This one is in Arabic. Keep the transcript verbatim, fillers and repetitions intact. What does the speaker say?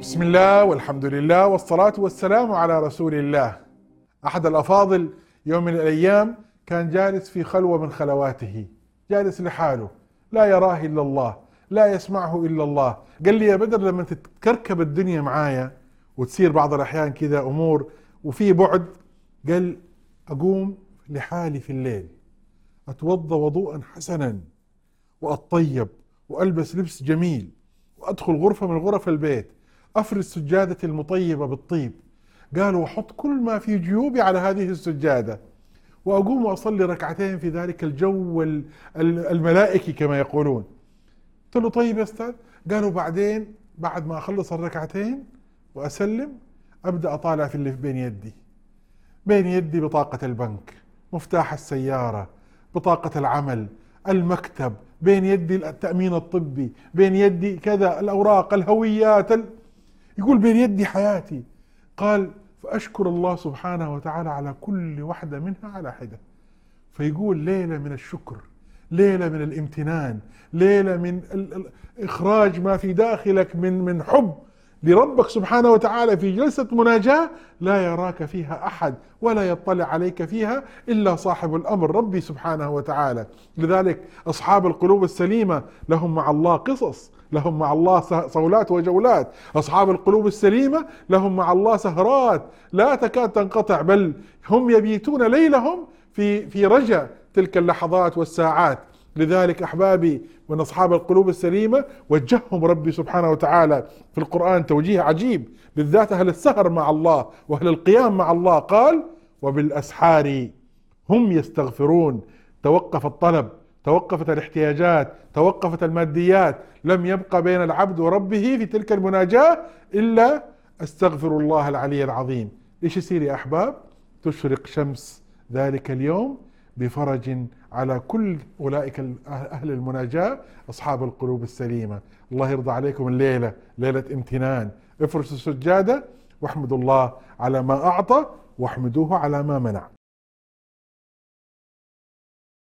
بسم الله والحمد لله والصلاة والسلام على رسول الله. أحد الأفاضل يوم من الأيام كان جالس في خلوة من خلواته، جالس لحاله لا يراه إلا الله، لا يسمعه إلا الله. قال لي يا بدر، لما تتكركب الدنيا معايا وتصير بعض الأحيان كذا أمور وفي بعد، قال أقوم لحالي في الليل أتوضى وضوءا حسنا وأطيب وألبس لبس جميل وأدخل غرفة من غرف البيت، أفرش سجادتي المطيبة بالطيب، قالوا وأحط كل ما في جيوبي على هذه السجادة وأقوم وأصلي ركعتين في ذلك الجو الملائكي كما يقولون. قلت له طيب يا أستاذ؟ قالوا بعدين بعد ما أخلص الركعتين وأسلم أبدأ أطالع في اللي في بين يدي. بين يدي بطاقة البنك، مفتاح السيارة، بطاقة العمل، المكتب، بين يدي التأمين الطبي، بين يدي كذا الأوراق، الهويات ال... يقول بين يدي حياتي. قال فأشكر الله سبحانه وتعالى على كل واحدة منها على حدة. فيقول ليلة من الشكر، ليلة من الامتنان، ليلة من إخراج ما في داخلك من من حب لربك سبحانه وتعالى في جلسة مناجاة لا يراك فيها أحد ولا يطلع عليك فيها إلا صاحب الأمر ربي سبحانه وتعالى. لذلك أصحاب القلوب السليمة لهم مع الله قصص، لهم مع الله صولات وجولات. أصحاب القلوب السليمة لهم مع الله سهرات لا تكاد تنقطع، بل هم يبيتون ليلهم في في رجاء تلك اللحظات والساعات. لذلك أحبابي من أصحاب القلوب السليمة وجههم ربي سبحانه وتعالى في القرآن توجيه عجيب، بالذات أهل السهر مع الله وأهل القيام مع الله. قال وبالأسحار هم يستغفرون. توقف الطلب، توقفت الاحتياجات، توقفت الماديات، لم يبقى بين العبد وربه في تلك المناجاة إلا استغفر الله العلي العظيم. إيش يصير يا أحباب؟ تشرق شمس ذلك اليوم بفرج على كل أولئك أهل المناجاة أصحاب القلوب السليمة. الله يرضى عليكم الليلة ليلة امتنان. افرشوا السجادة واحمدوا الله على ما أعطى واحمدوه على ما منع.